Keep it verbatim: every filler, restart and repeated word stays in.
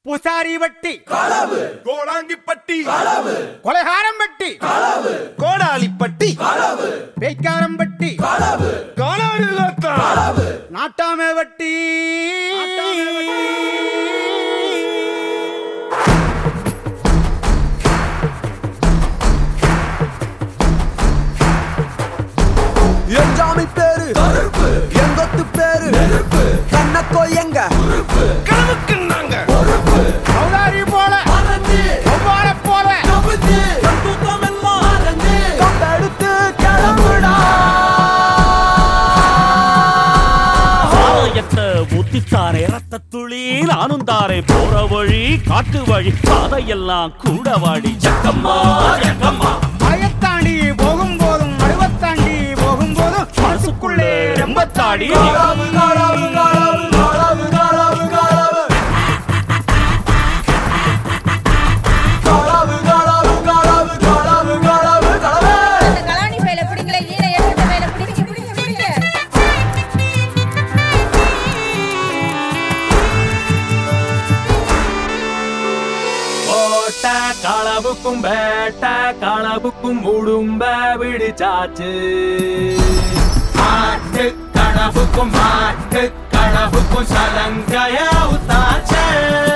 பூசாரி வட்டி களவு, கோடாங்கிப்பட்டி களவு, கொலைகாரம் வட்டி களவு, கோடாலிப்பட்டி களவு, பேய்க்காரம் வட்டி களவு, காணாடு களவு, நாட்டாமை வட்டி எஞ்சாமி பேரு கருப்பு, எங்கொத்து பேரு நெருப்பு, கண்ணக்கோ எங்க உறுப்பு, கனவுக்கு நாங்க பொறுப்பு, சௌதாரி போல மறந்து, ஒவ்வாற போல கவுத்து, கம்புக்கம் எல்லாம் மறந்து, கம்பெடுத்து கிளம்புடா சாயத்தை ஊத்தித்தாரே ரத்த துளி நானும் தாரே போற வழி காட்டு வழி பாதையெல்லாம் கூட வாடி ஜக்கம்மா ஜக்கம்மா பயத்தாண்டி போகும் போதும் அழுவத்தாண்டி போகும் போதும் மனசுக்குள்ளே ரெம்பத்தாடி களவு களவு களவு களவு களவு களவு களவு களவு களவு களவு களவு களவு அந்த கலாணி பையில பிடிக்கல ஈர எடுத்த பையில பிடிங்க பிடிங்க பிடிங்க ஓட்ட களவுக்கும் வேட்ட களவுக்கும் உடும்ப விடிச்சாச்சு ஆட்டு கனவுக்கும் மாட்டு கனவுக்கும் சலங்கைய உத்தாச்சு